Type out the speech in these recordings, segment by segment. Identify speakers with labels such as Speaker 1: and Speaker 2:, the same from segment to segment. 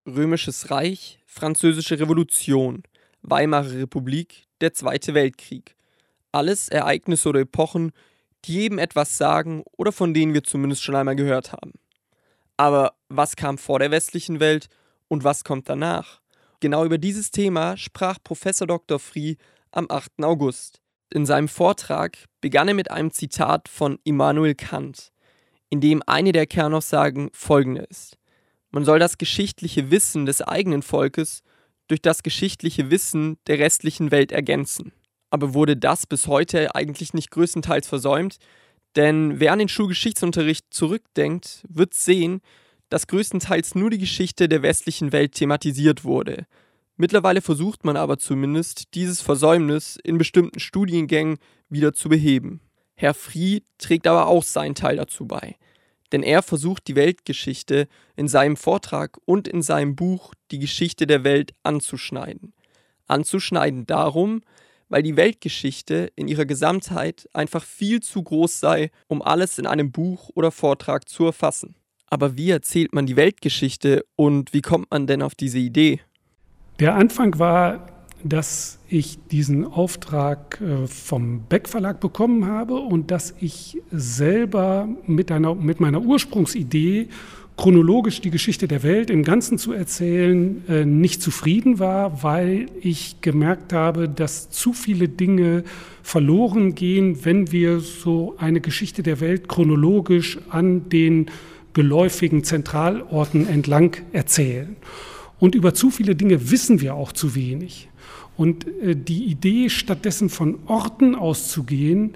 Speaker 1: Römisches Reich, Französische Revolution, Weimarer Republik, der Zweite Weltkrieg. Alles Ereignisse oder Epochen, die jedem etwas sagen oder von denen wir zumindest schon einmal gehört haben. Aber was kam vor der westlichen Welt und was kommt danach? Genau über dieses Thema sprach Professor Dr. Frie am 8. August. In seinem Vortrag begann er mit einem Zitat von Immanuel Kant, in dem eine der Kernaussagen folgende ist: Man soll das geschichtliche Wissen des eigenen Volkes durch das geschichtliche Wissen der restlichen Welt ergänzen. Aber wurde das bis heute eigentlich nicht größtenteils versäumt? Denn wer an den Schulgeschichtsunterricht zurückdenkt, wird sehen, dass größtenteils nur die Geschichte der westlichen Welt thematisiert wurde. Mittlerweile versucht man aber zumindest, dieses Versäumnis in bestimmten Studiengängen wieder zu beheben. Herr Frie trägt aber auch seinen Teil dazu bei. Denn er versucht, die Weltgeschichte in seinem Vortrag und in seinem Buch Die Geschichte der Welt anzuschneiden. Anzuschneiden darum, weil die Weltgeschichte in ihrer Gesamtheit einfach viel zu groß sei, um alles in einem Buch oder Vortrag zu erfassen. Aber wie erzählt man die Weltgeschichte und wie kommt man denn auf diese Idee?
Speaker 2: Der Anfang war, dass ich diesen Auftrag vom Beck Verlag bekommen habe und dass ich selber mit meiner Ursprungsidee, chronologisch die Geschichte der Welt im Ganzen zu erzählen, nicht zufrieden war, weil ich gemerkt habe, dass zu viele Dinge verloren gehen, wenn wir so eine Geschichte der Welt chronologisch an den geläufigen Zentralorten entlang erzählen. Und über zu viele Dinge wissen wir auch zu wenig. Und die Idee, stattdessen von Orten auszugehen,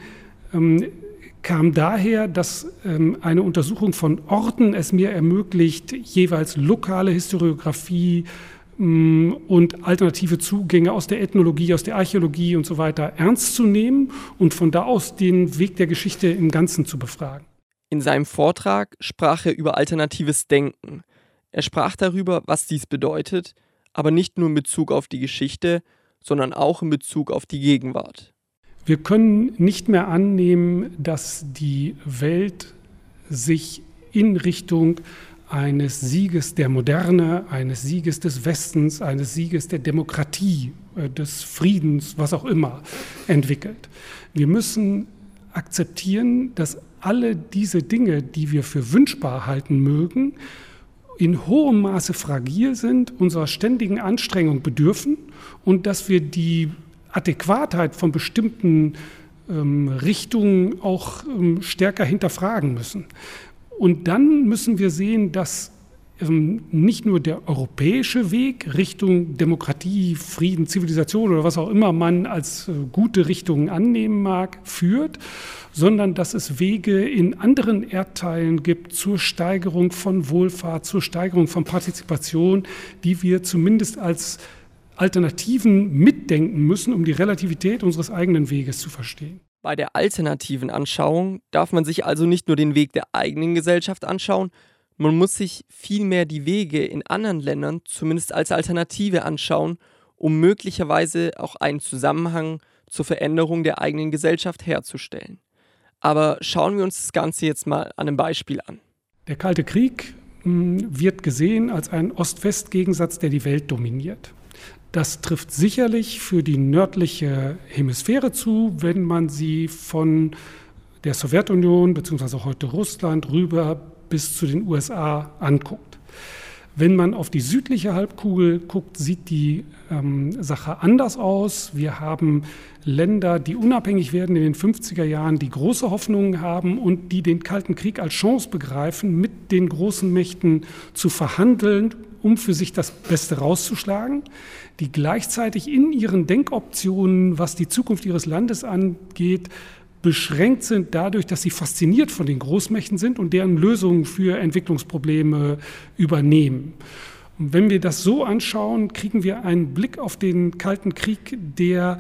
Speaker 2: kam daher, dass eine Untersuchung von Orten es mir ermöglicht, jeweils lokale Historiographie und alternative Zugänge aus der Ethnologie, aus der Archäologie und so weiter ernst zu nehmen und von da aus den Weg der Geschichte im Ganzen zu befragen.
Speaker 1: In seinem Vortrag sprach er über alternatives Denken. Er sprach darüber, was dies bedeutet, aber nicht nur in Bezug auf die Geschichte, sondern auch in Bezug auf die Gegenwart.
Speaker 2: Wir können nicht mehr annehmen, dass die Welt sich in Richtung eines Sieges der Moderne, eines Sieges des Westens, eines Sieges der Demokratie, des Friedens, was auch immer, entwickelt. Wir müssen akzeptieren, dass alle diese Dinge, die wir für wünschbar halten mögen, in hohem Maße fragil sind, unserer ständigen Anstrengung bedürfen und dass wir die Adäquatheit von bestimmten Richtungen auch stärker hinterfragen müssen. Und dann müssen wir sehen, dass nicht nur der europäische Weg Richtung Demokratie, Frieden, Zivilisation oder was auch immer man als gute Richtungen annehmen mag, führt, sondern dass es Wege in anderen Erdteilen gibt zur Steigerung von Wohlfahrt, zur Steigerung von Partizipation, die wir zumindest als Alternativen mitdenken müssen, um die Relativität unseres eigenen Weges zu verstehen.
Speaker 1: Bei der alternativen Anschauung darf man sich also nicht nur den Weg der eigenen Gesellschaft anschauen, man muss sich vielmehr die Wege in anderen Ländern zumindest als Alternative anschauen, um möglicherweise auch einen Zusammenhang zur Veränderung der eigenen Gesellschaft herzustellen. Aber schauen wir uns das Ganze jetzt mal an einem Beispiel an.
Speaker 2: Der Kalte Krieg wird gesehen als ein Ost-West-Gegensatz, der die Welt dominiert. Das trifft sicherlich für die nördliche Hemisphäre zu, wenn man sie von der Sowjetunion bzw. heute Russland rüber bis zu den USA anguckt. Wenn man auf die südliche Halbkugel guckt, sieht die Sache anders aus. Wir haben Länder, die unabhängig werden in den 50er Jahren, die große Hoffnungen haben und die den Kalten Krieg als Chance begreifen, mit den großen Mächten zu verhandeln, um für sich das Beste rauszuschlagen, die gleichzeitig in ihren Denkoptionen, was die Zukunft ihres Landes angeht, beschränkt sind dadurch, dass sie fasziniert von den Großmächten sind und deren Lösungen für Entwicklungsprobleme übernehmen. Und wenn wir das so anschauen, kriegen wir einen Blick auf den Kalten Krieg, der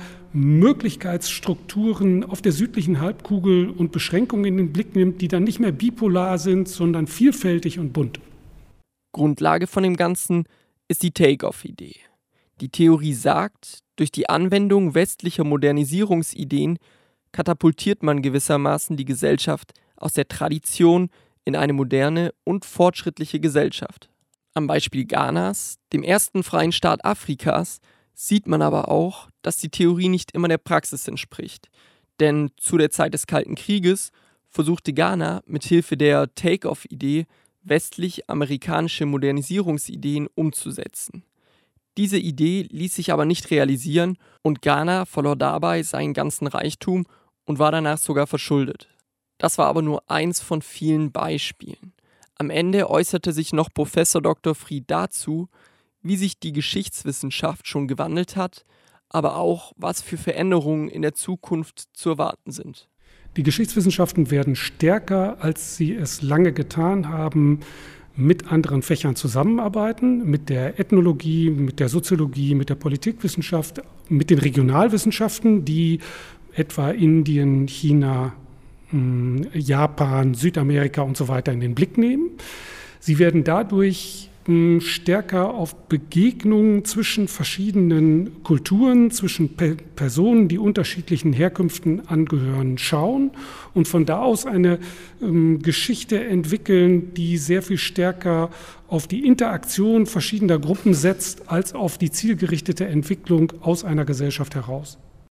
Speaker 2: Möglichkeitsstrukturen auf der südlichen Halbkugel und Beschränkungen in den Blick nimmt, die dann nicht mehr bipolar sind, sondern vielfältig und bunt.
Speaker 1: Grundlage von dem Ganzen ist die Take-off-Idee. Die Theorie sagt, durch die Anwendung westlicher Modernisierungsideen katapultiert man gewissermaßen die Gesellschaft aus der Tradition in eine moderne und fortschrittliche Gesellschaft. Am Beispiel Ghanas, dem ersten freien Staat Afrikas, sieht man aber auch, dass die Theorie nicht immer der Praxis entspricht. Denn zu der Zeit des Kalten Krieges versuchte Ghana mithilfe der Take-off-Idee westlich-amerikanische Modernisierungsideen umzusetzen. Diese Idee ließ sich aber nicht realisieren und Ghana verlor dabei seinen ganzen Reichtum und war danach sogar verschuldet. Das war aber nur eins von vielen Beispielen. Am Ende äußerte sich noch Professor Dr. Fried dazu, wie sich die Geschichtswissenschaft schon gewandelt hat, aber auch, was für Veränderungen in der Zukunft zu erwarten sind.
Speaker 2: Die Geschichtswissenschaften werden stärker, als sie es lange getan haben, mit anderen Fächern zusammenarbeiten, mit der Ethnologie, mit der Soziologie, mit der Politikwissenschaft, mit den Regionalwissenschaften, die etwa Indien, China, Japan, Südamerika und so weiter in den Blick nehmen. Sie werden dadurch stärker auf Begegnungen zwischen verschiedenen Kulturen, zwischen Personen, die unterschiedlichen Herkünften angehören, schauen und von da aus eine Geschichte entwickeln, die sehr viel stärker auf die Interaktion verschiedener Gruppen setzt, als auf die zielgerichtete Entwicklung aus einer Gesellschaft heraus.